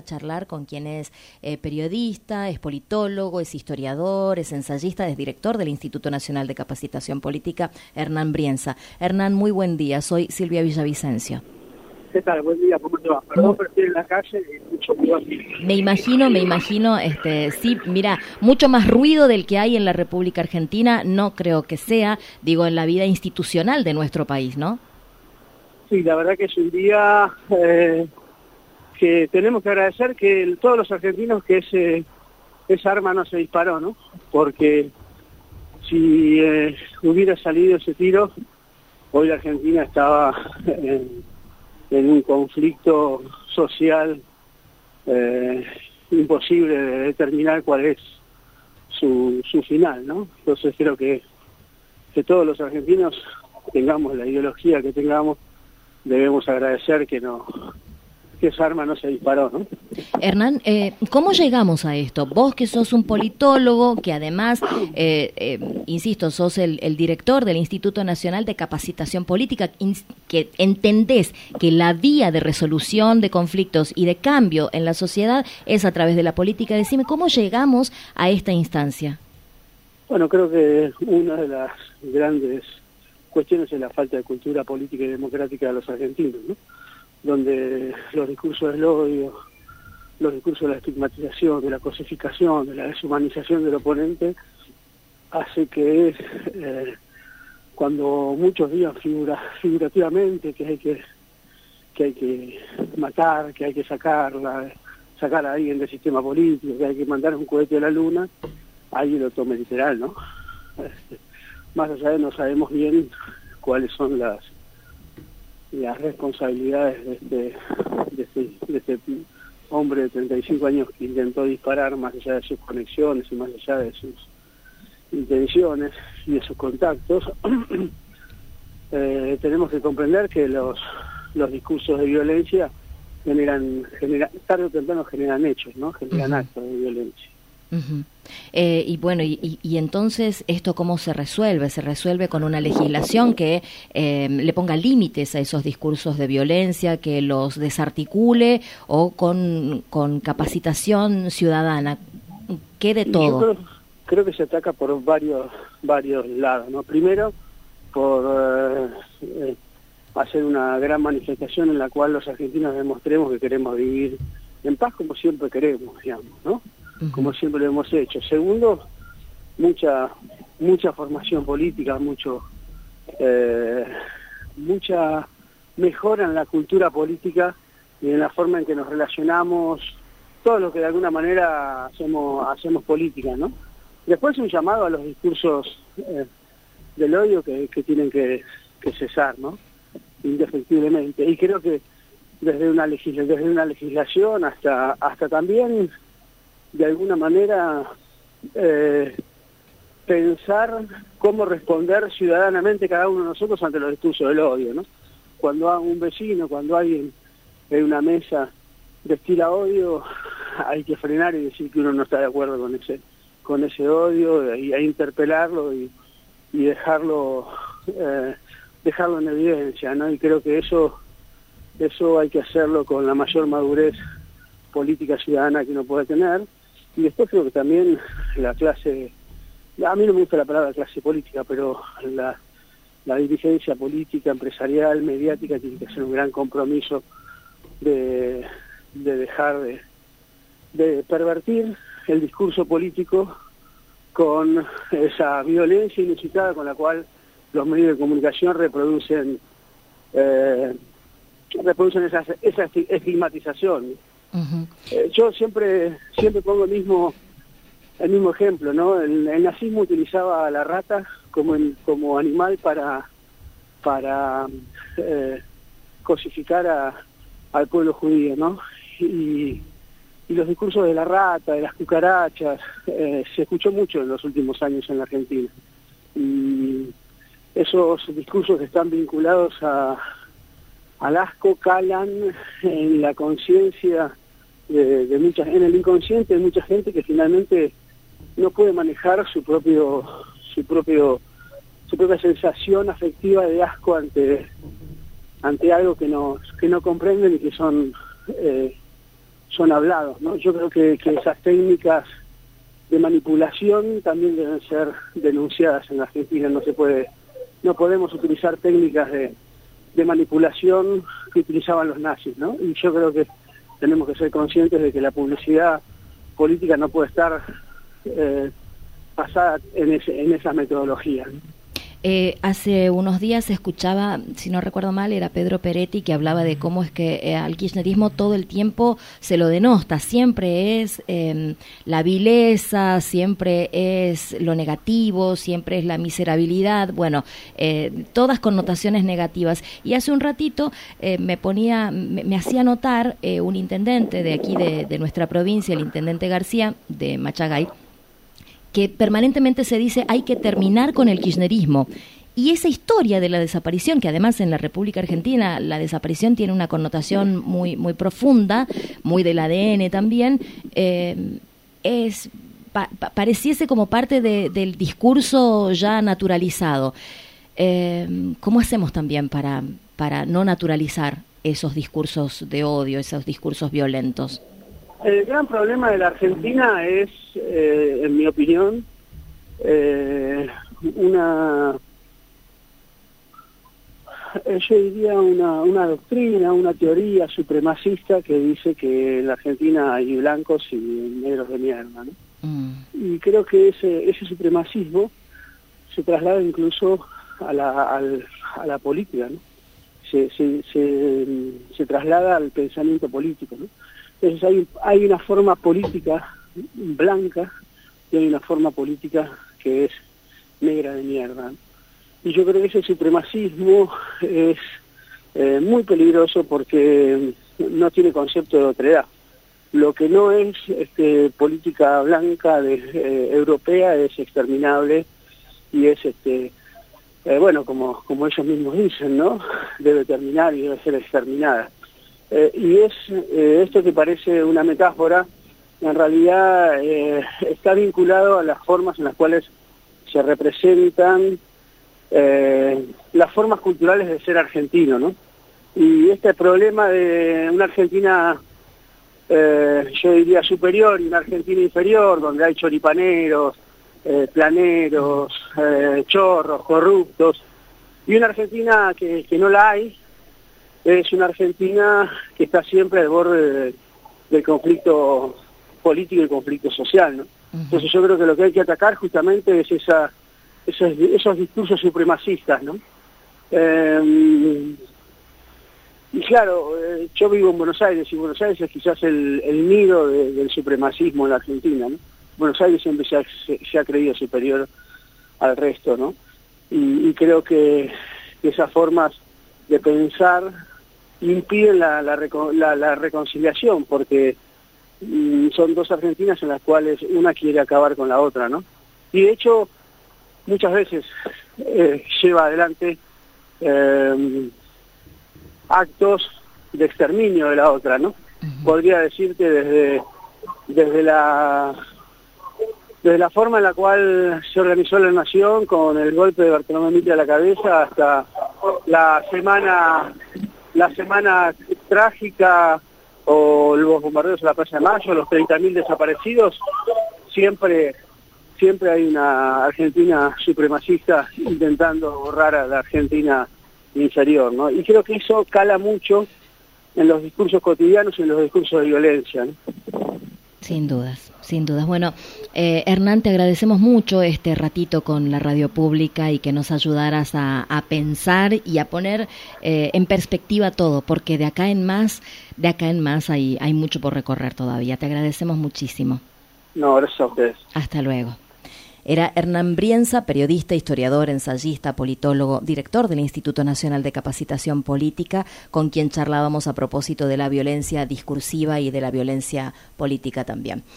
charlar con quien es periodista, es politólogo, es historiador, es ensayista, es director del Instituto Nacional de Capacitación Política, Hernán Brienza. Hernán, muy buen día, soy Silvia Villavicencio. ¿Qué tal? Buen día, ¿cómo te va? Perdón, pero estoy en la calle y escucho ruido aquí. Me imagino, sí, mira, mucho más ruido del que hay en la República Argentina, no creo que sea, digo, en la vida institucional de nuestro país, ¿no? Sí, la verdad que es un día que tenemos que agradecer que todos los argentinos que esa arma no se disparó, ¿no? Porque si hubiera salido ese tiro, hoy la Argentina estaba en un conflicto social imposible de determinar cuál es su final, ¿no? Entonces creo que todos los argentinos, tengamos la ideología que tengamos, debemos agradecer que esa arma no se disparó, ¿no? Hernán, ¿cómo llegamos a esto? Vos que sos un politólogo, que además, insisto, sos el director del Instituto Nacional de Capacitación Política, que entendés que la vía de resolución de conflictos y de cambio en la sociedad es a través de la política. Decime, ¿cómo llegamos a esta instancia? Bueno, creo que una de las grandes cuestiones es la falta de cultura política y democrática de los argentinos, ¿no? Donde los discursos del odio, los discursos de la estigmatización, de la cosificación, de la deshumanización del oponente, hace que cuando muchos digan figurativamente que hay que matar, que hay que sacar a alguien del sistema político, que hay que mandar un cohete a la luna, alguien lo tome literal, ¿no? Más allá de no sabemos bien cuáles son las responsabilidades de este hombre de 35 años que intentó disparar, más allá de sus conexiones y más allá de sus intenciones y de sus contactos. Tenemos que comprender que los discursos de violencia generan tarde o temprano generan hechos, ¿no? Generan actos de violencia. Uh-huh. Y bueno, y entonces, ¿esto cómo se resuelve? ¿Se resuelve con una legislación que le ponga límites a esos discursos de violencia, que los desarticule, o con capacitación ciudadana? ¿Qué de todo? Yo creo que se ataca por varios lados, ¿no? Primero, por hacer una gran manifestación en la cual los argentinos demostremos que queremos vivir en paz como siempre queremos, digamos, ¿no? Como siempre lo hemos hecho. Segundo, mucha formación política, mucha mejora en la cultura política y en la forma en que nos relacionamos, todo lo que de alguna manera hacemos política, ¿no? Después un llamado a los discursos del odio que tienen que cesar, ¿no? Indefectiblemente. Y creo que desde una legislación hasta también de alguna manera pensar cómo responder ciudadanamente cada uno de nosotros ante los discursos del odio, ¿no? Cuando un vecino, cuando alguien en una mesa destila odio, hay que frenar y decir que uno no está de acuerdo con ese odio, e interpelarlo y dejarlo en evidencia, ¿no? Y creo que eso hay que hacerlo con la mayor madurez política ciudadana que uno puede tener. Y después creo que también la clase, a mí no me gusta la palabra clase política, pero la dirigencia política, empresarial, mediática, tiene que hacer un gran compromiso de dejar de pervertir el discurso político con esa violencia inusitada con la cual los medios de comunicación reproducen esa estigmatización. Uh-huh. Yo siempre pongo el mismo ejemplo, ¿no? El nazismo utilizaba a la rata como animal para cosificar al pueblo judío, ¿no? Y los discursos de la rata, de las cucarachas, se escuchó mucho en los últimos años en la Argentina. Y esos discursos que están vinculados al asco calan en la conciencia en el inconsciente de mucha gente que finalmente no puede manejar su propia sensación afectiva de asco ante algo que no comprenden y que son son hablados, ¿no? Yo creo que esas técnicas de manipulación también deben ser denunciadas en la Argentina. No podemos utilizar técnicas de manipulación que utilizaban los nazis, ¿no? Y yo creo que tenemos que ser conscientes de que la publicidad política no puede estar basada en esa metodología, ¿no? Hace unos días escuchaba, si no recuerdo mal, era Pedro Peretti, que hablaba de cómo es que al kirchnerismo todo el tiempo se lo denosta, siempre es la vileza, siempre es lo negativo, siempre es la miserabilidad, bueno, todas connotaciones negativas. Y hace un ratito me hacía notar un intendente de aquí de nuestra provincia, el intendente García, de Machagay, que permanentemente se dice hay que terminar con el kirchnerismo. Y esa historia de la desaparición, que además en la República Argentina la desaparición tiene una connotación muy, muy profunda, muy del ADN también, pareciese como parte del discurso ya naturalizado. ¿Cómo hacemos también para no naturalizar esos discursos de odio, esos discursos violentos? El gran problema de la Argentina es, en mi opinión, yo diría una doctrina, una teoría supremacista que dice que en la Argentina hay blancos y negros de mierda, ¿no? Y creo que ese supremacismo se traslada incluso a la política, ¿no? Se traslada al pensamiento político, ¿no? Entonces hay una forma política blanca y hay una forma política que es negra de mierda. Y yo creo que ese supremacismo es muy peligroso porque no tiene concepto de otredad. Lo que no es política blanca europea es exterminable y es bueno, como ellos mismos dicen, ¿no? Debe terminar y debe ser exterminada. Y esto que parece una metáfora, en realidad está vinculado a las formas en las cuales se representan las formas culturales de ser argentino, ¿no? Y este problema de una Argentina, yo diría superior, y una Argentina inferior, donde hay choripaneros, planeros, chorros, corruptos, y una Argentina que no la hay, es una Argentina que está siempre al borde del conflicto político y conflicto social, ¿no? Entonces yo creo que lo que hay que atacar justamente es esos discursos supremacistas, ¿no? Y claro, yo vivo en Buenos Aires, y Buenos Aires es quizás el nido del supremacismo en la Argentina, ¿no? Buenos Aires siempre se ha creído superior al resto, ¿no? Y creo que esas formas de pensar impiden la reconciliación, porque son dos Argentinas en las cuales una quiere acabar con la otra, ¿no? Y de hecho, muchas veces lleva adelante actos de exterminio de la otra, ¿no? Podría decirte desde la forma en la cual se organizó la nación con el golpe de Bartolomé Mitre a la cabeza hasta la semana trágica o los bombardeos a la Plaza de Mayo, los 30.000 desaparecidos, siempre hay una Argentina supremacista intentando borrar a la Argentina inferior, ¿no? Y creo que eso cala mucho en los discursos cotidianos y en los discursos de violencia, ¿no? Sin dudas, sin dudas. Bueno, Hernán, te agradecemos mucho este ratito con la radio pública y que nos ayudaras a pensar y a poner en perspectiva todo, porque de acá en más hay mucho por recorrer todavía. Te agradecemos muchísimo. No, gracias a ustedes. Hasta luego. Era Hernán Brienza, periodista, historiador, ensayista, politólogo, director del Instituto Nacional de Capacitación Política, con quien charlábamos a propósito de la violencia discursiva y de la violencia política también.